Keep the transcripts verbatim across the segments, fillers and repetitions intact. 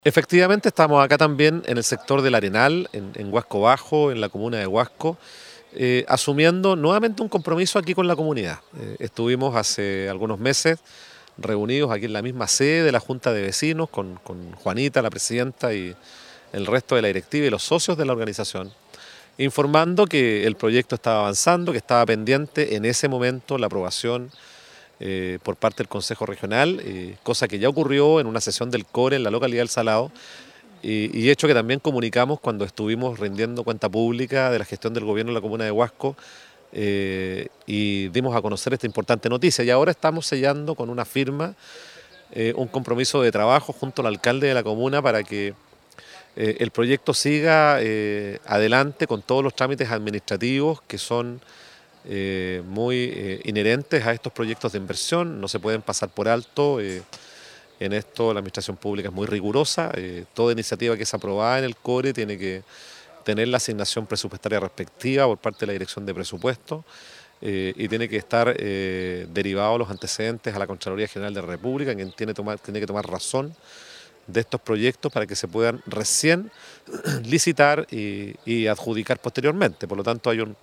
Efectivamente, estamos acá también en el sector del Arenal, en, en Huasco Bajo, en la comuna de Huasco, eh, asumiendo nuevamente un compromiso aquí con la comunidad. Eh, estuvimos hace algunos meses reunidos aquí en la misma sede de la Junta de Vecinos con, con Juanita, la presidenta, y el resto de la directiva y los socios de la organización, informando que el proyecto estaba avanzando, que estaba pendiente en ese momento la aprobación Eh, por parte del Consejo Regional, eh, cosa que ya ocurrió en una sesión del CORE en la localidad del Salado, y, y hecho que también comunicamos cuando estuvimos rindiendo cuenta pública de la gestión del gobierno en la comuna de Huasco, eh, y dimos a conocer esta importante noticia. Y ahora estamos sellando con una firma eh, un compromiso de trabajo junto al alcalde de la comuna para que eh, el proyecto siga eh, adelante con todos los trámites administrativos que son Eh, muy eh, inherentes a estos proyectos de inversión, no se pueden pasar por alto. Eh, en esto la administración pública es muy rigurosa, eh, toda iniciativa que es aprobada en el CORE tiene que tener la asignación presupuestaria respectiva por parte de la Dirección de Presupuesto, eh, y tiene que estar eh, derivado los antecedentes a la Contraloría General de la República, quien tiene, tomar, tiene que tomar razón de estos proyectos para que se puedan recién licitar y, y adjudicar posteriormente. Por lo tanto, hay un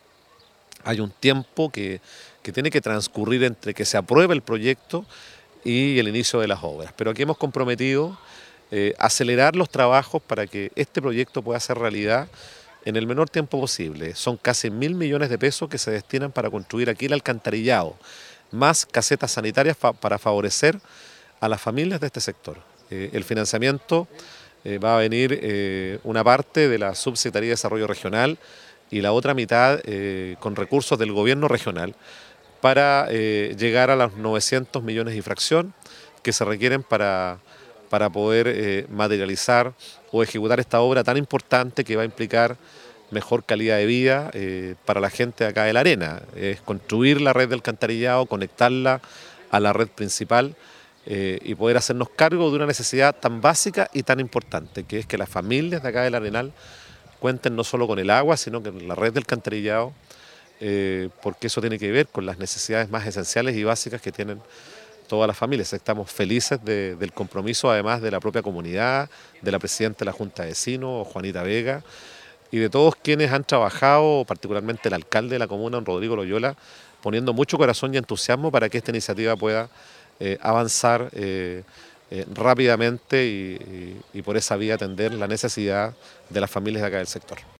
Hay un tiempo que, que tiene que transcurrir entre que se apruebe el proyecto y el inicio de las obras. Pero aquí hemos comprometido eh, acelerar los trabajos para que este proyecto pueda ser realidad en el menor tiempo posible. Son casi mil millones de pesos que se destinan para construir aquí el alcantarillado, más casetas sanitarias fa para favorecer a las familias de este sector. Eh, el financiamiento eh, va a venir eh, una parte de la Subsecretaría de Desarrollo Regional y la otra mitad eh, con recursos del gobierno regional para eh, llegar a los novecientos millones de fracción que se requieren para, para poder eh, materializar o ejecutar esta obra tan importante que va a implicar mejor calidad de vida eh, para la gente de acá de la arena. Es construir la red del alcantarillado, conectarla a la red principal, eh, y poder hacernos cargo de una necesidad tan básica y tan importante, que es que las familias de acá del Arenal cuenten no solo con el agua, sino con la red del alcantarillado, eh, porque eso tiene que ver con las necesidades más esenciales y básicas que tienen todas las familias. Estamos felices de, del compromiso, además de la propia comunidad, de la presidenta de la Junta de Vecinos, Juanita Vega, y de todos quienes han trabajado, particularmente el alcalde de la comuna, don Rodrigo Loyola, poniendo mucho corazón y entusiasmo para que esta iniciativa pueda eh, avanzar eh, Eh, rápidamente y, y, y por esa vía atender la necesidad de las familias de acá del sector.